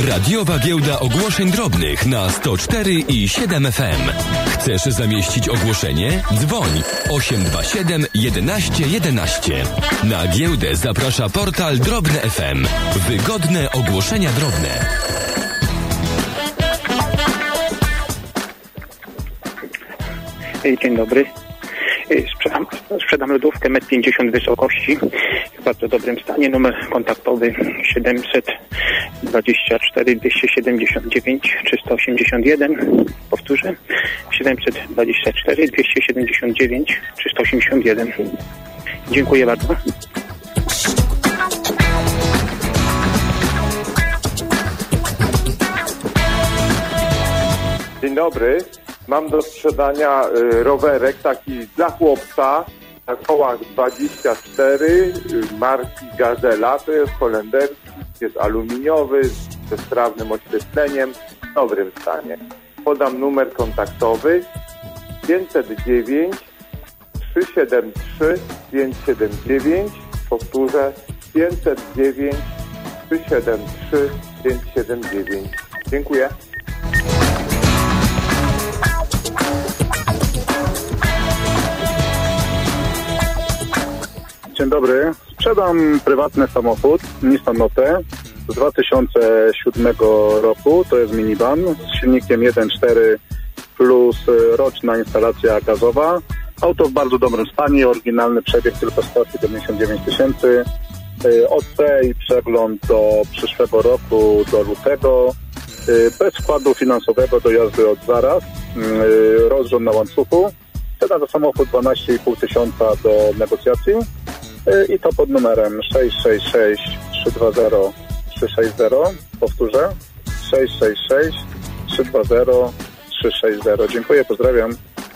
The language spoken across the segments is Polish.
Radiowa Giełda Ogłoszeń Drobnych na 104 i 7 FM. Chcesz zamieścić ogłoszenie? Dzwoń 827 11 11. Na giełdę zaprasza portal Drobne FM. Wygodne ogłoszenia drobne. Dzień dobry. Sprzedam lodówkę 1,50 m wysokości w bardzo dobrym stanie. Numer kontaktowy 724 279 381. Powtórzę 724 279 381. Dziękuję bardzo. Dzień dobry. Mam do sprzedania rowerek taki dla chłopca na kołach 24 marki Gazela. To jest holenderski, jest aluminiowy, ze sprawnym oświetleniem, w dobrym stanie. Podam numer kontaktowy 509 373 579. Powtórzę 509 373 579. Dziękuję. Dzień dobry. Sprzedam prywatny samochód Nissan Note z 2007 roku. To jest minivan z silnikiem 1.4 plus roczna instalacja gazowa. Auto w bardzo dobrym stanie, oryginalny przebieg tylko 179 tysięcy. OC i przegląd do przyszłego roku, do lutego. Bez wkładu finansowego do jazdy od zaraz. Rozrząd na łańcuchu. Cena za samochód 12,5 tysiąca do negocjacji. I to pod numerem 666 320 360. Powtórzę 666 320 360. Dziękuję, pozdrawiam.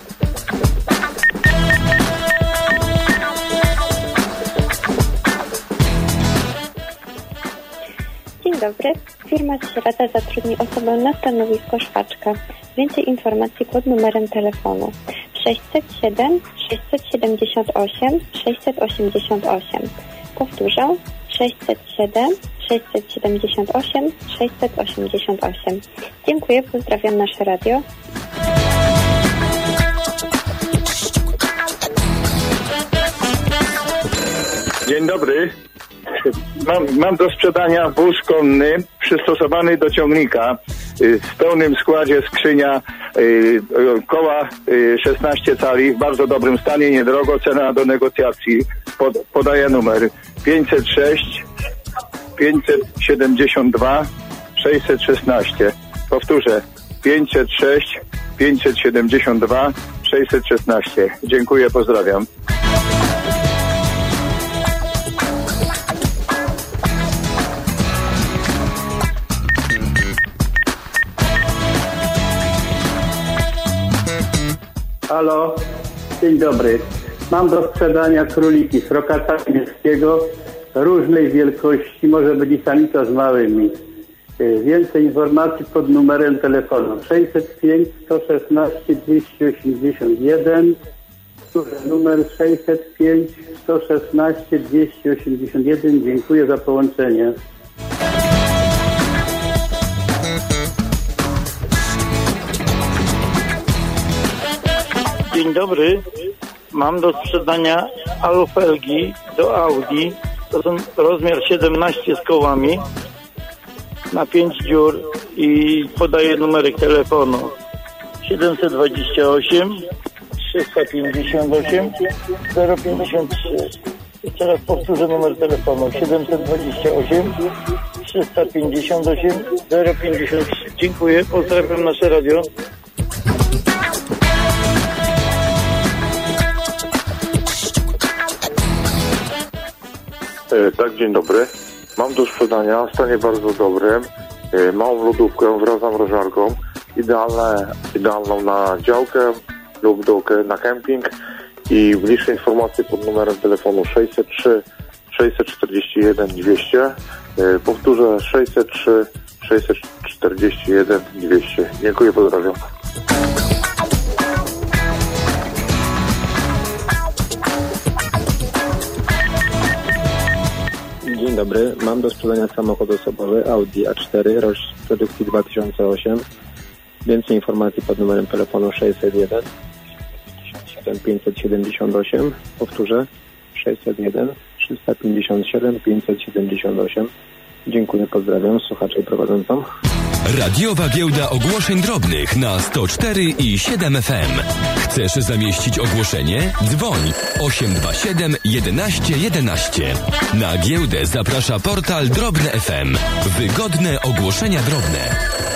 Dzień dobry. Firma Śrada zatrudni osobę na stanowisko szwaczka. Więcej informacji pod numerem telefonu 607 678 688. Powtórzę 607 678 688. Dziękuję, pozdrawiam nasze radio. Dzień dobry. Mam do sprzedania wóz konny przystosowany do ciągnika. W pełnym składzie skrzynia, koła 16 cali w bardzo dobrym stanie, niedrogo, cena do negocjacji. Podaję numer 506 572 616. Powtórzę 506 572 616. Dziękuję, pozdrawiam. Halo, dzień dobry. Mam do sprzedania króliki z rokata niebieskiego różnej wielkości, może być i samica z małymi. Więcej informacji pod numerem telefonu 605 116 281. Numer 605 116 281. Dziękuję za połączenie. Dzień dobry. Mam do sprzedania alufelgi do Audi. To są rozmiar 17 z kołami na 5 dziur i podaję numerek telefonu 728 358 053. Jeszcze raz powtórzę numer telefonu 728 358 053. Dziękuję, pozdrawiam nasze radio. Tak, dzień dobry. Mam do sprzedania w stanie bardzo dobrym małą lodówkę wraz z zamrażarką, idealną na działkę lub na kemping i bliższe informacje pod numerem telefonu 603 641 200. Powtórzę 603 641 200. Dziękuję, pozdrawiam. Dzień dobry. Mam do sprzedania samochód osobowy Audi A4, rok produkcji 2008. Więcej informacji pod numerem telefonu 601 578. Powtórzę, 601 357 578. Dziękuję, pozdrawiam, słuchacze i prowadzącą. Radiowa giełda ogłoszeń drobnych na 104 i 7 FM. Chcesz zamieścić ogłoszenie? Dzwoń 827 11 11. Na giełdę zaprasza portal Drobne FM. Wygodne ogłoszenia drobne.